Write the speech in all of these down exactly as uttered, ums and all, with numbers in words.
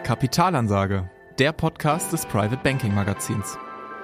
Kapitalansage, der Podcast des Private Banking Magazins.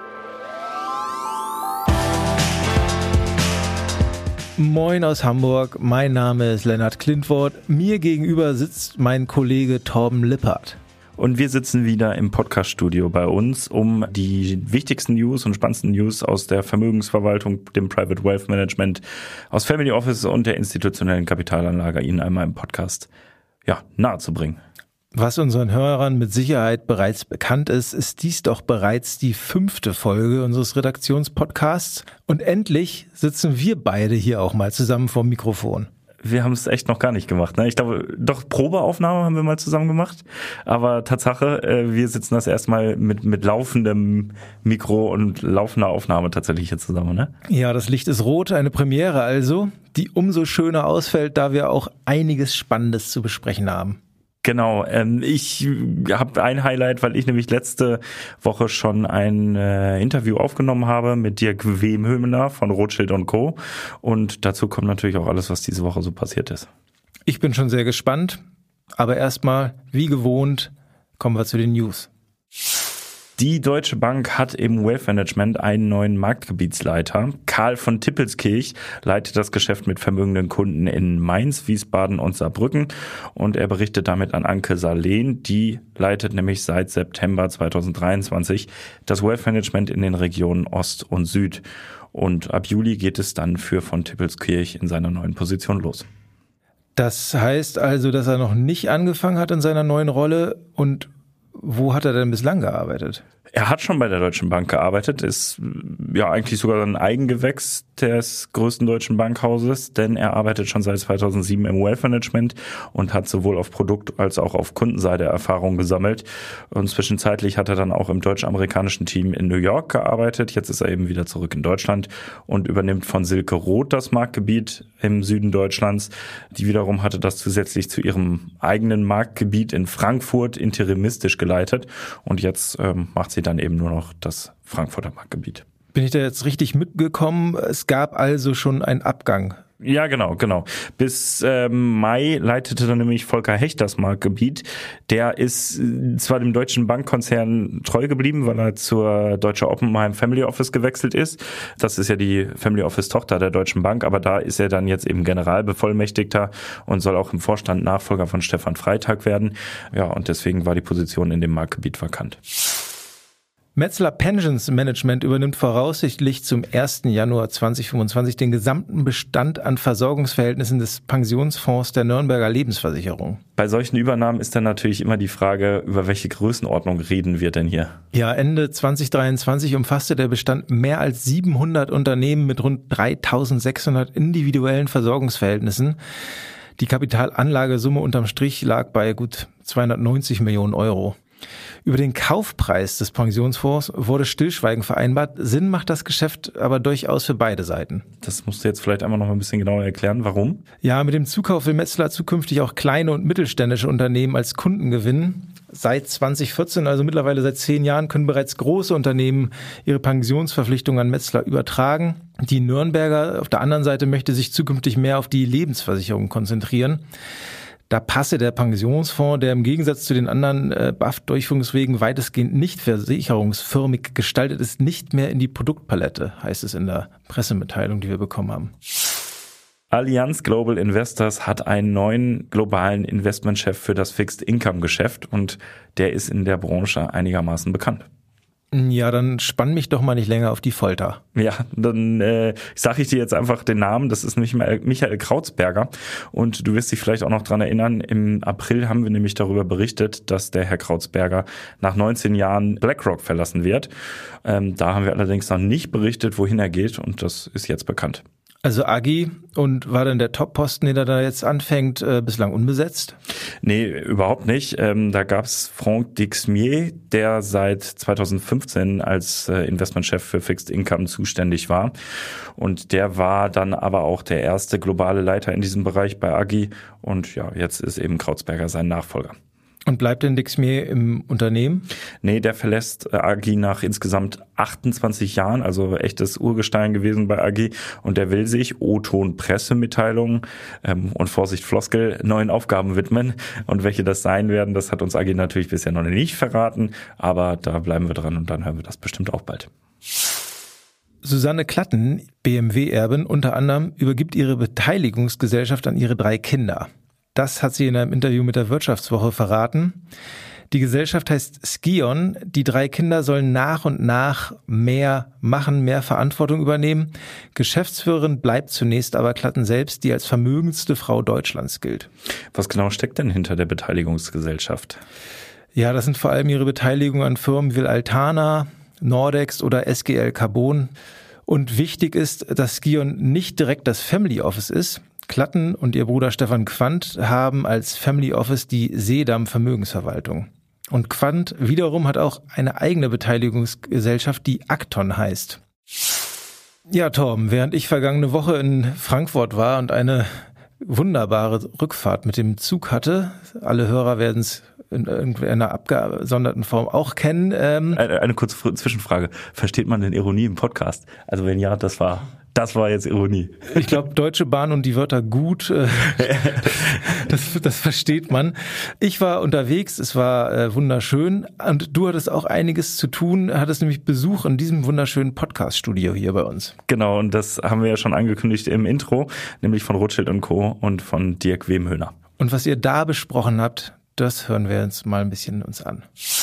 Moin aus Hamburg, mein Name ist Lennart Klintwort. Mir gegenüber sitzt mein Kollege Torben Lippert. Und wir sitzen wieder im Podcast-Studio bei uns, um die wichtigsten News und spannendsten News aus der Vermögensverwaltung, dem Private Wealth Management, aus Family Office und der institutionellen Kapitalanlage Ihnen einmal im Podcast ja, nahezubringen. Was unseren Hörern mit Sicherheit bereits bekannt ist, ist dies doch bereits die fünfte Folge unseres Redaktionspodcasts. Und endlich sitzen wir beide hier auch mal zusammen vorm Mikrofon. Wir haben es echt noch gar nicht gemacht, ne? Ich glaube, doch Probeaufnahme haben wir mal zusammen gemacht. Aber Tatsache, wir sitzen das erstmal mit, mit laufendem Mikro und laufender Aufnahme tatsächlich hier zusammen, ne? Ja, das Licht ist rot, eine Premiere also, die umso schöner ausfällt, da wir auch einiges Spannendes zu besprechen haben. Genau, ähm, ich habe ein Highlight, weil ich nämlich letzte Woche schon ein äh, Interview aufgenommen habe mit Dirk Wemhöhner von Rothschild und Co. Und dazu kommt natürlich auch alles, was diese Woche so passiert ist. Ich bin schon sehr gespannt, aber erstmal, wie gewohnt, kommen wir zu den News. Die Deutsche Bank hat im Wealth Management einen neuen Marktgebietsleiter. Karl von Tippelskirch leitet das Geschäft mit vermögenden Kunden in Mainz, Wiesbaden und Saarbrücken. Und er berichtet damit an Anke Salehn. Die leitet nämlich seit September zweitausenddreiundzwanzig das Wealth Management in den Regionen Ost und Süd. Und ab Juli geht es dann für von Tippelskirch in seiner neuen Position los. Das heißt also, dass er noch nicht angefangen hat in seiner neuen Rolle. Und wo hat er denn bislang gearbeitet? Er hat schon bei der Deutschen Bank gearbeitet, ist ja eigentlich sogar ein Eigengewächs des größten deutschen Bankhauses, denn er arbeitet schon seit zweitausendsieben im Wealth Management und hat sowohl auf Produkt- als auch auf Kundenseite Erfahrung gesammelt. Und zwischenzeitlich hat er dann auch im deutsch-amerikanischen Team in New York gearbeitet. Jetzt ist er eben wieder zurück in Deutschland und übernimmt von Silke Roth das Marktgebiet im Süden Deutschlands. Die wiederum hatte das zusätzlich zu ihrem eigenen Marktgebiet in Frankfurt interimistisch geleitet und jetzt ähm, macht sie dann eben nur noch das Frankfurter Marktgebiet. Bin ich da jetzt richtig mitgekommen? Es gab also schon einen Abgang. Ja, genau, genau. Bis ähm, Mai leitete dann nämlich Volker Hecht das Marktgebiet. Der ist zwar dem deutschen Bankkonzern treu geblieben, weil er zur Deutsche Oppenheim Family Office gewechselt ist. Das ist ja die Family Office Tochter der Deutschen Bank, aber da ist er dann jetzt eben Generalbevollmächtigter und soll auch im Vorstand Nachfolger von Stefan Freitag werden. Ja, und deswegen war die Position in dem Marktgebiet vakant. Metzler Pensions Management übernimmt voraussichtlich zum ersten Januar zweitausendfünfundzwanzig den gesamten Bestand an Versorgungsverhältnissen des Pensionsfonds der Nürnberger Lebensversicherung. Bei solchen Übernahmen ist dann natürlich immer die Frage, über welche Größenordnung reden wir denn hier? Ja, Ende zweitausenddreiundzwanzig umfasste der Bestand mehr als siebenhundert Unternehmen mit rund dreitausendsechshundert individuellen Versorgungsverhältnissen. Die Kapitalanlagesumme unterm Strich lag bei gut zweihundertneunzig Millionen Euro. Über den Kaufpreis des Pensionsfonds wurde Stillschweigen vereinbart. Sinn macht das Geschäft aber durchaus für beide Seiten. Das musst du jetzt vielleicht einmal noch ein bisschen genauer erklären. Warum? Ja, mit dem Zukauf will Metzler zukünftig auch kleine und mittelständische Unternehmen als Kunden gewinnen. Seit zweitausendvierzehn, also mittlerweile seit zehn Jahren, können bereits große Unternehmen ihre Pensionsverpflichtungen an Metzler übertragen. Die Nürnberger auf der anderen Seite möchte sich zukünftig mehr auf die Lebensversicherung konzentrieren. Da passe der Pensionsfonds, der im Gegensatz zu den anderen äh, B A F-Durchführungswegen weitestgehend nicht versicherungsförmig gestaltet ist, nicht mehr in die Produktpalette, heißt es in der Pressemitteilung, die wir bekommen haben. Allianz Global Investors hat einen neuen globalen Investmentchef für das Fixed-Income-Geschäft und der ist in der Branche einigermaßen bekannt. Ja, dann spann mich doch mal nicht länger auf die Folter. Ja, dann äh, sage ich dir jetzt einfach den Namen. Das ist nämlich Michael Krautsberger. Und du wirst dich vielleicht auch noch dran erinnern, im April haben wir nämlich darüber berichtet, dass der Herr Krautsberger nach neunzehn Jahren BlackRock verlassen wird. Ähm, da haben wir allerdings noch nicht berichtet, wohin er geht. Und das ist jetzt bekannt. Also Agi, und war denn der Top-Posten, den er da jetzt anfängt, äh, bislang unbesetzt? Nee, überhaupt nicht. Ähm, da gab's Franck Dixmier, der seit zweitausendfünfzehn als äh, Investmentchef für Fixed Income zuständig war. Und der war dann aber auch der erste globale Leiter in diesem Bereich bei Agi. Und ja, jetzt ist eben Krautsberger sein Nachfolger. Und bleibt denn Dixmier im Unternehmen? Nee, der verlässt A G nach insgesamt achtundzwanzig Jahren, also echtes Urgestein gewesen bei A G. Und der will sich O-Ton Pressemitteilungen ähm, und Vorsicht Floskel neuen Aufgaben widmen. Und welche das sein werden, das hat uns A G natürlich bisher noch nicht verraten. Aber da bleiben wir dran und dann hören wir das bestimmt auch bald. Susanne Klatten, B M W-Erbin, unter anderem übergibt ihre Beteiligungsgesellschaft an ihre drei Kinder. Das hat sie in einem Interview mit der Wirtschaftswoche verraten. Die Gesellschaft heißt Skion. Die drei Kinder sollen nach und nach mehr machen, mehr Verantwortung übernehmen. Geschäftsführerin bleibt zunächst aber Klatten selbst, die als vermögendste Frau Deutschlands gilt. Was genau steckt denn hinter der Beteiligungsgesellschaft? Ja, das sind vor allem ihre Beteiligung an Firmen wie Altana, Nordex oder S G L Carbon. Und wichtig ist, dass Skion nicht direkt das Family Office ist. Klatten und ihr Bruder Stefan Quandt haben als Family Office die Sedam Vermögensverwaltung. Und Quandt wiederum hat auch eine eigene Beteiligungsgesellschaft, die Acton heißt. Ja, Torben, während ich vergangene Woche in Frankfurt war und eine wunderbare Rückfahrt mit dem Zug hatte, alle Hörer werden es in irgendeiner abgesonderten Form auch kennen. Ähm eine, eine kurze Zwischenfrage. Versteht man denn Ironie im Podcast? Also wenn ja, das war... Das war jetzt Ironie. Ich glaube, Deutsche Bahn und die Wörter gut, äh, das, das versteht man. Ich war unterwegs, es war äh, wunderschön und du hattest auch einiges zu tun, hattest nämlich Besuch in diesem wunderschönen Podcast-Studio hier bei uns. Genau, und das haben wir ja schon angekündigt im Intro, nämlich von Rothschild und Co. und von Dirk Wemhöhner. Und was ihr da besprochen habt, das hören wir uns mal ein bisschen uns an.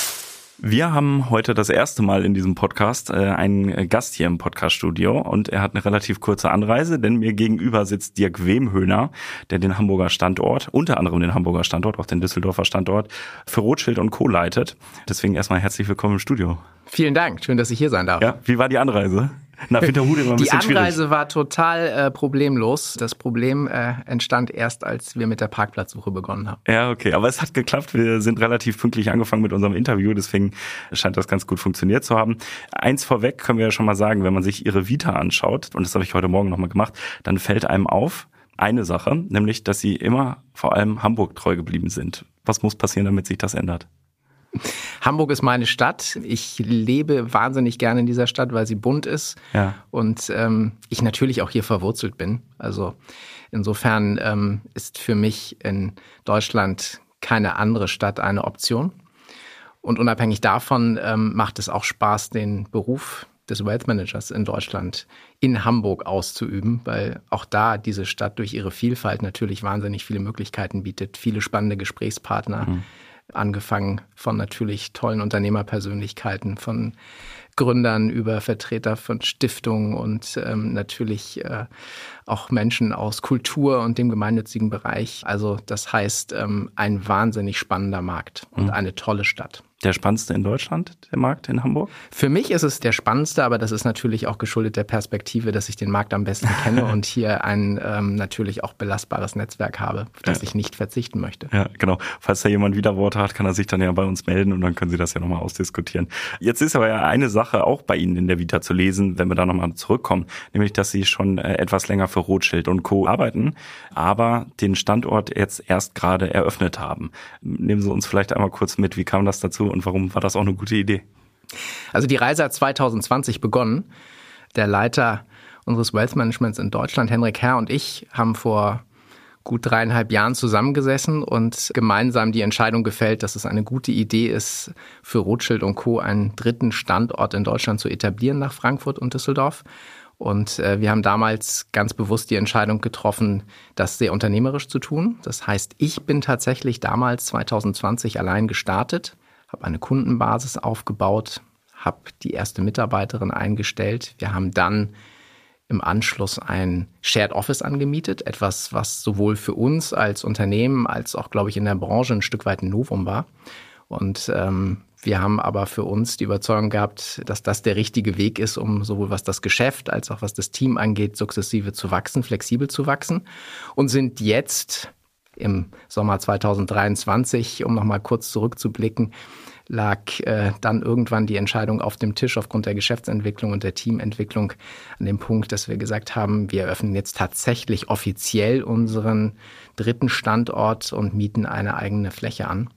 Wir haben heute das erste Mal in diesem Podcast äh, einen Gast hier im Podcast-Studio und er hat eine relativ kurze Anreise, denn mir gegenüber sitzt Dirk Wemhöhner, der den Hamburger Standort, unter anderem den Hamburger Standort, auch den Düsseldorfer Standort, für Rothschild und Co. leitet. Deswegen erstmal herzlich willkommen im Studio. Vielen Dank, schön, dass ich hier sein darf. Ja, wie war die Anreise? Nach Winterhude immer ein bisschen schwierig. Die Anreise war total äh, problemlos. Das Problem äh, entstand erst, als wir mit der Parkplatzsuche begonnen haben. Ja, okay, aber es hat geklappt. Wir sind relativ pünktlich angefangen mit unserem Interview, deswegen scheint das ganz gut funktioniert zu haben. Eins vorweg können wir ja schon mal sagen, wenn man sich ihre Vita anschaut, und das habe ich heute Morgen nochmal gemacht, dann fällt einem auf eine Sache, nämlich, dass sie immer vor allem Hamburg treu geblieben sind. Was muss passieren, damit sich das ändert? Hamburg ist meine Stadt. Ich lebe wahnsinnig gerne in dieser Stadt, weil sie bunt ist. Ja. Und ähm, ich natürlich auch hier verwurzelt bin. Also insofern ähm, ist für mich in Deutschland keine andere Stadt eine Option. Und unabhängig davon ähm, macht es auch Spaß, den Beruf des Wealth Managers in Deutschland in Hamburg auszuüben, weil auch da diese Stadt durch ihre Vielfalt natürlich wahnsinnig viele Möglichkeiten bietet, viele spannende Gesprächspartner. Mhm. Angefangen von natürlich tollen Unternehmerpersönlichkeiten, von Gründern über Vertreter von Stiftungen und ähm, natürlich äh, auch Menschen aus Kultur und dem gemeinnützigen Bereich. Also das heißt, ähm, ein wahnsinnig spannender Markt und mhm. eine tolle Stadt. Der spannendste in Deutschland, der Markt in Hamburg? Für mich ist es der spannendste, aber das ist natürlich auch geschuldet der Perspektive, dass ich den Markt am besten kenne und hier ein ähm, natürlich auch belastbares Netzwerk habe, auf das ja. ich nicht verzichten möchte. Ja, genau. Falls da jemand Widerworte hat, kann er sich dann ja bei uns melden und dann können Sie das ja nochmal ausdiskutieren. Jetzt ist aber ja eine Sache auch bei Ihnen in der Vita zu lesen, wenn wir da nochmal zurückkommen, nämlich, dass Sie schon äh, etwas länger für Rothschild und Co. arbeiten, aber den Standort jetzt erst gerade eröffnet haben. Nehmen Sie uns vielleicht einmal kurz mit, wie kam das dazu? Und warum war das auch eine gute Idee? Also die Reise hat zwanzig zwanzig begonnen. Der Leiter unseres Wealth Managements in Deutschland, Henrik Herr, und ich haben vor gut dreieinhalb Jahren zusammengesessen und gemeinsam die Entscheidung gefällt, dass es eine gute Idee ist, für Rothschild und Co. einen dritten Standort in Deutschland zu etablieren nach Frankfurt und Düsseldorf. Und äh, wir haben damals ganz bewusst die Entscheidung getroffen, das sehr unternehmerisch zu tun. Das heißt, ich bin tatsächlich damals zwanzig zwanzig allein gestartet, habe eine Kundenbasis aufgebaut, habe die erste Mitarbeiterin eingestellt. Wir haben dann im Anschluss ein Shared Office angemietet, etwas, was sowohl für uns als Unternehmen als auch, glaube ich, in der Branche ein Stück weit ein Novum war. Und ähm, wir haben aber für uns die Überzeugung gehabt, dass das der richtige Weg ist, um sowohl was das Geschäft als auch was das Team angeht, sukzessive zu wachsen, flexibel zu wachsen und sind jetzt im Sommer zwanzig dreiundzwanzig, um nochmal kurz zurückzublicken, lag äh, dann irgendwann die Entscheidung auf dem Tisch aufgrund der Geschäftsentwicklung und der Teamentwicklung an dem Punkt, dass wir gesagt haben, wir eröffnen jetzt tatsächlich offiziell unseren dritten Standort und mieten eine eigene Fläche an.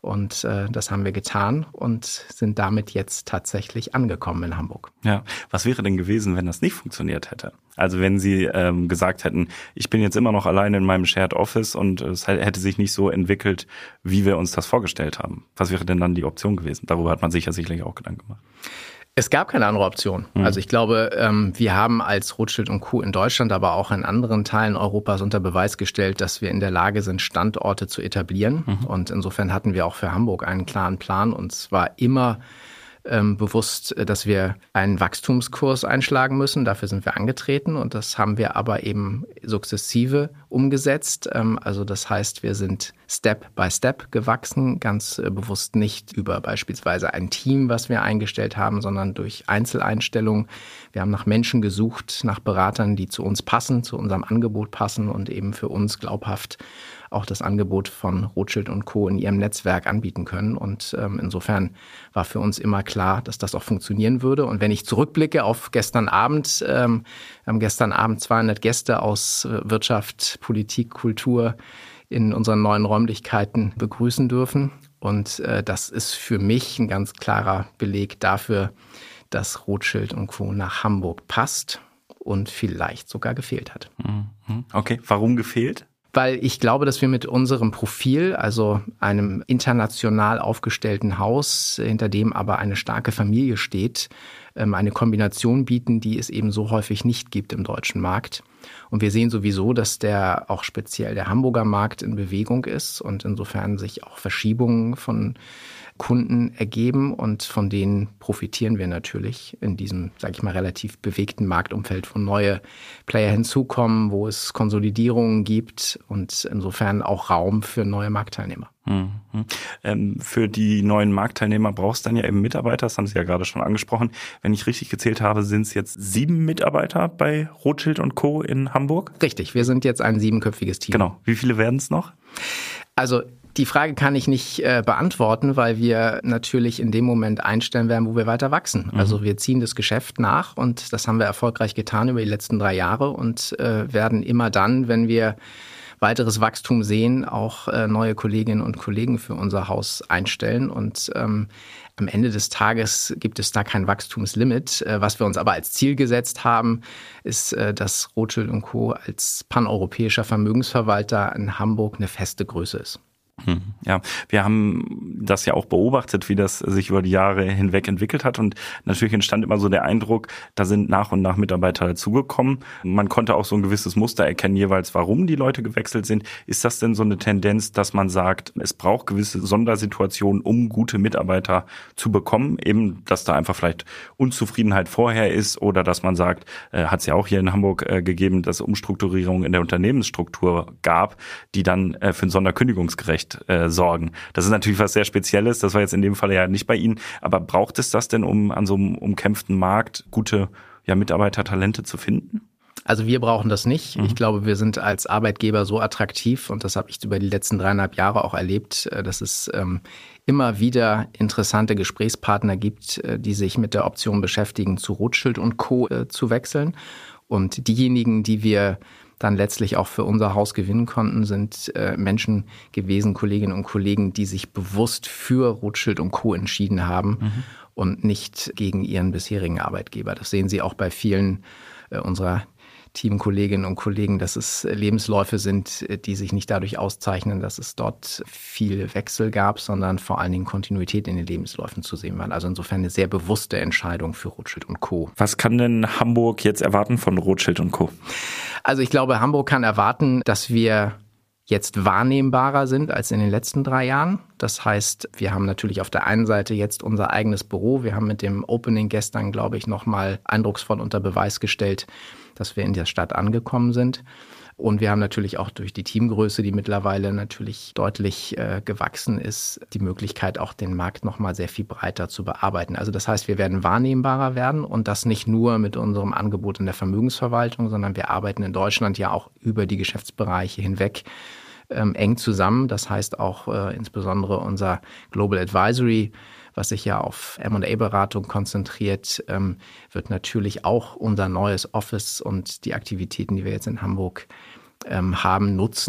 Und äh, das haben wir getan und sind damit jetzt tatsächlich angekommen in Hamburg. Ja, was wäre denn gewesen, wenn das nicht funktioniert hätte? Also wenn Sie ähm, gesagt hätten, ich bin jetzt immer noch alleine in meinem Shared Office und es hätte sich nicht so entwickelt, wie wir uns das vorgestellt haben. Was wäre denn dann die Option gewesen? Darüber hat man sich ja sicherlich auch Gedanken gemacht. Es gab keine andere Option. Mhm. Also ich glaube, wir haben als Rothschild und Co. in Deutschland, aber auch in anderen Teilen Europas unter Beweis gestellt, dass wir in der Lage sind, Standorte zu etablieren. Mhm. Und insofern hatten wir auch für Hamburg einen klaren Plan. Und zwar immer ähm, bewusst, dass wir einen Wachstumskurs einschlagen müssen. Dafür sind wir angetreten und das haben wir aber eben sukzessive umgesetzt. Ähm, also das heißt, wir sind Step by Step gewachsen, ganz äh, bewusst nicht über beispielsweise ein Team, was wir eingestellt haben, sondern durch Einzeleinstellungen. Wir haben nach Menschen gesucht, nach Beratern, die zu uns passen, zu unserem Angebot passen und eben für uns glaubhaft auch das Angebot von Rothschild und Co. in ihrem Netzwerk anbieten können. Und ähm, insofern war für uns immer klar, dass das auch funktionieren würde. Und wenn ich zurückblicke auf gestern Abend, ähm, wir haben gestern Abend zweihundert Gäste aus Wirtschaft, Politik, Kultur in unseren neuen Räumlichkeiten begrüßen dürfen. Und äh, das ist für mich ein ganz klarer Beleg dafür, dass Rothschild und Co. nach Hamburg passt und vielleicht sogar gefehlt hat. Okay, warum gefehlt? Weil ich glaube, dass wir mit unserem Profil, also einem international aufgestellten Haus, hinter dem aber eine starke Familie steht, eine Kombination bieten, die es eben so häufig nicht gibt im deutschen Markt. Und wir sehen sowieso, dass der auch speziell der Hamburger Markt in Bewegung ist und insofern sich auch Verschiebungen von Kunden ergeben und von denen profitieren wir natürlich in diesem, sage ich mal, relativ bewegten Marktumfeld, wo neue Player hinzukommen, wo es Konsolidierungen gibt und insofern auch Raum für neue Marktteilnehmer. Mhm. Ähm, für die neuen Marktteilnehmer brauchst du dann ja eben Mitarbeiter, das haben Sie ja gerade schon angesprochen. Wenn ich richtig gezählt habe, sind es jetzt sieben Mitarbeiter bei Rothschild und Co. in Hamburg? Richtig, wir sind jetzt ein siebenköpfiges Team. Genau, wie viele werden es noch? Also die Frage kann ich nicht äh, beantworten, weil wir natürlich in dem Moment einstellen werden, wo wir weiter wachsen. Mhm. Also wir ziehen das Geschäft nach und das haben wir erfolgreich getan über die letzten drei Jahre und äh, werden immer dann, wenn wir weiteres Wachstum sehen, auch äh, neue Kolleginnen und Kollegen für unser Haus einstellen. Und ähm, am Ende des Tages gibt es da kein Wachstumslimit. Äh, was wir uns aber als Ziel gesetzt haben, ist, äh, dass Rothschild und Co. als paneuropäischer Vermögensverwalter in Hamburg eine feste Größe ist. Ja, wir haben das ja auch beobachtet, wie das sich über die Jahre hinweg entwickelt hat und natürlich entstand immer so der Eindruck, da sind nach und nach Mitarbeiter dazugekommen. Man konnte auch so ein gewisses Muster erkennen jeweils, warum die Leute gewechselt sind. Ist das denn so eine Tendenz, dass man sagt, es braucht gewisse Sondersituationen, um gute Mitarbeiter zu bekommen? Eben, dass da einfach vielleicht Unzufriedenheit vorher ist oder dass man sagt, äh, hat es ja auch hier in Hamburg äh, gegeben, dass es Umstrukturierungen in der Unternehmensstruktur gab, die dann äh, für ein Sonderkündigungsgerecht Äh, sorgen. Das ist natürlich was sehr Spezielles, das war jetzt in dem Fall ja nicht bei Ihnen, aber braucht es das denn, um an so einem umkämpften Markt gute ja, Mitarbeitertalente zu finden? Also wir brauchen das nicht. Mhm. Ich glaube, wir sind als Arbeitgeber so attraktiv und das habe ich über die letzten dreieinhalb Jahre auch erlebt, dass es ähm, immer wieder interessante Gesprächspartner gibt, die sich mit der Option beschäftigen, zu Rothschild und Co. Äh, zu wechseln. Und diejenigen, die wir dann letztlich auch für unser Haus gewinnen konnten, sind äh, Menschen gewesen, Kolleginnen und Kollegen, die sich bewusst für Rothschild und Co. entschieden haben mhm. und nicht gegen ihren bisherigen Arbeitgeber. Das sehen Sie auch bei vielen äh, unserer Teamkolleginnen und Kollegen, dass es Lebensläufe sind, die sich nicht dadurch auszeichnen, dass es dort viel Wechsel gab, sondern vor allen Dingen Kontinuität in den Lebensläufen zu sehen war. Also insofern eine sehr bewusste Entscheidung für Rothschild und Co. Was kann denn Hamburg jetzt erwarten von Rothschild und Co.? Also ich glaube, Hamburg kann erwarten, dass wir jetzt wahrnehmbarer sind als in den letzten drei Jahren. Das heißt, wir haben natürlich auf der einen Seite jetzt unser eigenes Büro. Wir haben mit dem Opening gestern, glaube ich, nochmal eindrucksvoll unter Beweis gestellt, dass wir in der Stadt angekommen sind. Und wir haben natürlich auch durch die Teamgröße, die mittlerweile natürlich deutlich äh, gewachsen ist, die Möglichkeit, auch den Markt nochmal sehr viel breiter zu bearbeiten. Also das heißt, wir werden wahrnehmbarer werden und das nicht nur mit unserem Angebot in der Vermögensverwaltung, sondern wir arbeiten in Deutschland ja auch über die Geschäftsbereiche hinweg ähm, eng zusammen. Das heißt auch äh, insbesondere unser Global Advisory, was sich ja auf M und A-Beratung konzentriert, ähm, wird natürlich auch unser neues Office und die Aktivitäten, die wir jetzt in Hamburg ähm, haben, nutzen,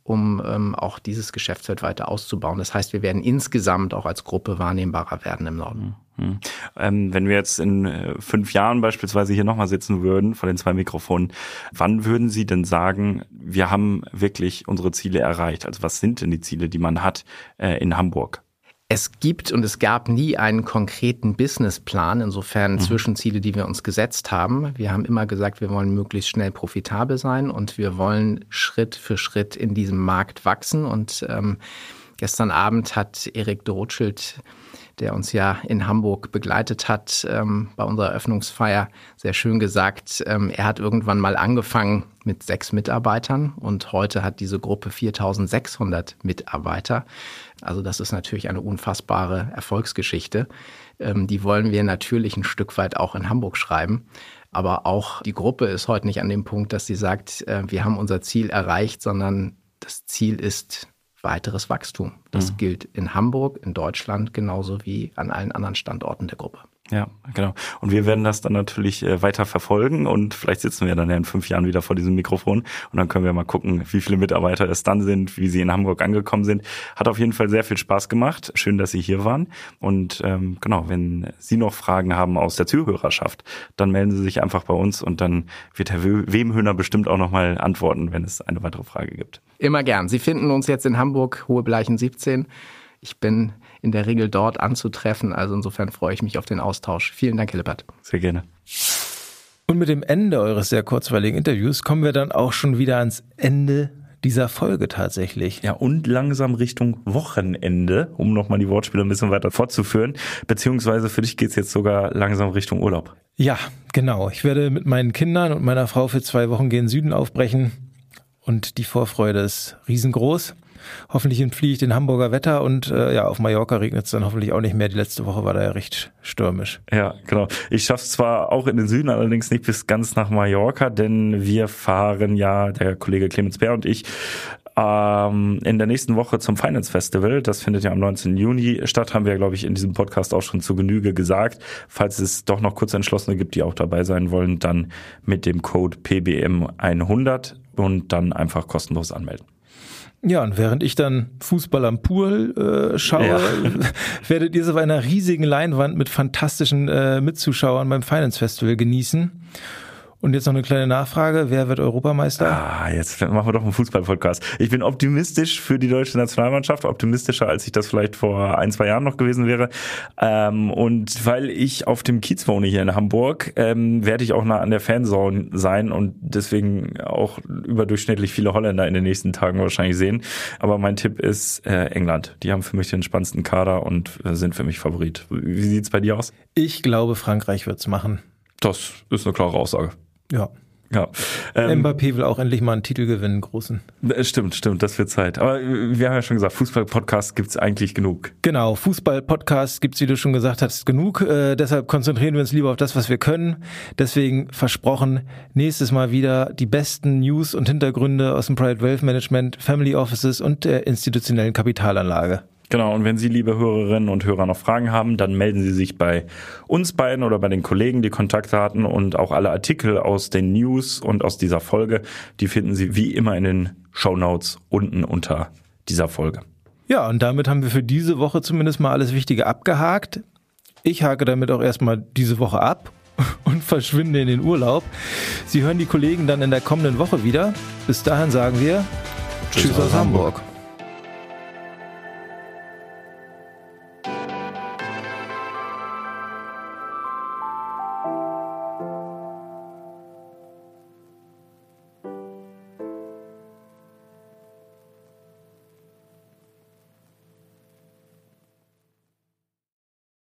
um ähm, auch dieses Geschäftsfeld weiter auszubauen. Das heißt, wir werden insgesamt auch als Gruppe wahrnehmbarer werden im Norden. Mhm. Ähm, wenn wir jetzt in äh, fünf Jahren beispielsweise hier nochmal sitzen würden, vor den zwei Mikrofonen, wann würden Sie denn sagen, wir haben wirklich unsere Ziele erreicht? Also was sind denn die Ziele, die man hat äh, in Hamburg? Es gibt und es gab nie einen konkreten Businessplan, insofern mhm. Zwischenziele, die wir uns gesetzt haben. Wir haben immer gesagt, wir wollen möglichst schnell profitabel sein und wir wollen Schritt für Schritt in diesem Markt wachsen. Und ähm, gestern Abend hat Erik de Rothschild, der uns ja in Hamburg begleitet hat, ähm, bei unserer Eröffnungsfeier sehr schön gesagt, ähm, er hat irgendwann mal angefangen mit sechs Mitarbeitern und heute hat diese Gruppe viertausendsechshundert Mitarbeiter. Also das ist natürlich eine unfassbare Erfolgsgeschichte. Ähm, die wollen wir natürlich ein Stück weit auch in Hamburg schreiben. Aber auch die Gruppe ist heute nicht an dem Punkt, dass sie sagt, äh, wir haben unser Ziel erreicht, sondern das Ziel ist weiteres Wachstum. Das mhm. gilt in Hamburg, in Deutschland, genauso wie an allen anderen Standorten der Gruppe. Ja, genau. Und wir werden das dann natürlich äh, weiter verfolgen und vielleicht sitzen wir dann ja in fünf Jahren wieder vor diesem Mikrofon und dann können wir mal gucken, wie viele Mitarbeiter es dann sind, wie sie in Hamburg angekommen sind. Hat auf jeden Fall sehr viel Spaß gemacht. Schön, dass Sie hier waren. Und ähm, genau, wenn Sie noch Fragen haben aus der Zuhörerschaft, dann melden Sie sich einfach bei uns und dann wird Herr Wemhöhner bestimmt auch nochmal antworten, wenn es eine weitere Frage gibt. Immer gern. Sie finden uns jetzt in Hamburg, Hohe Bleichen siebzehn. Ich bin in der Regel dort anzutreffen, also insofern freue ich mich auf den Austausch. Vielen Dank, Hillebert. Sehr gerne. Und mit dem Ende eures sehr kurzweiligen Interviews kommen wir dann auch schon wieder ans Ende dieser Folge tatsächlich. Ja, und langsam Richtung Wochenende, um nochmal die Wortspiele ein bisschen weiter fortzuführen. Beziehungsweise für dich geht's jetzt sogar langsam Richtung Urlaub. Ja, genau. Ich werde mit meinen Kindern und meiner Frau für zwei Wochen gen Süden aufbrechen und die Vorfreude ist riesengroß. Hoffentlich entfliehe ich den Hamburger Wetter und äh, ja, auf Mallorca regnet es dann hoffentlich auch nicht mehr. Die letzte Woche war da ja recht stürmisch. Ja, genau. Ich schaffe es zwar auch in den Süden, allerdings nicht bis ganz nach Mallorca, denn wir fahren ja, der Kollege Clemens Bär und ich, ähm, in der nächsten Woche zum Finance Festival. Das findet ja am neunzehnten Juni statt, haben wir, glaube ich, in diesem Podcast auch schon zu Genüge gesagt. Falls es doch noch Kurzentschlossene gibt, die auch dabei sein wollen, dann mit dem Code P B M hundert und dann einfach kostenlos anmelden. Ja, und während ich dann Fußball am Pool äh, schaue, ja. werdet ihr es auf einer riesigen Leinwand mit fantastischen äh, Mitzuschauern beim Finance Festival genießen. Und jetzt noch eine kleine Nachfrage. Wer wird Europameister? Ah, jetzt machen wir doch einen Fußball-Podcast. Ich bin optimistisch für die deutsche Nationalmannschaft, optimistischer, als ich das vielleicht vor ein, zwei Jahren noch gewesen wäre. Ähm, und weil ich auf dem Kiez wohne hier in Hamburg, ähm, werde ich auch nah an der Fanzone sein und deswegen auch überdurchschnittlich viele Holländer in den nächsten Tagen wahrscheinlich sehen. Aber mein Tipp ist äh, England. Die haben für mich den spannendsten Kader und äh, sind für mich Favorit. Wie sieht's bei dir aus? Ich glaube, Frankreich wird's machen. Das ist eine klare Aussage. Ja. Ja. Ähm, Mbappé will auch endlich mal einen Titel gewinnen, großen. Stimmt, stimmt, das wird Zeit. Aber wir haben ja schon gesagt, Fußball-Podcast gibt's eigentlich genug. Genau, Fußball-Podcast gibt's, wie du schon gesagt hast, genug. Äh, deshalb konzentrieren wir uns lieber auf das, was wir können. Deswegen versprochen, nächstes Mal wieder die besten News und Hintergründe aus dem Private Wealth Management, Family Offices und der institutionellen Kapitalanlage. Genau, und wenn Sie, liebe Hörerinnen und Hörer, noch Fragen haben, dann melden Sie sich bei uns beiden oder bei den Kollegen. Die Kontaktdaten und auch alle Artikel aus den News und aus dieser Folge, die finden Sie wie immer in den Shownotes unten unter dieser Folge. Ja, und damit haben wir für diese Woche zumindest mal alles Wichtige abgehakt. Ich hake damit auch erstmal diese Woche ab und verschwinde in den Urlaub. Sie hören die Kollegen dann in der kommenden Woche wieder. Bis dahin sagen wir Tschüss, Tschüss aus Hamburg. Hamburg.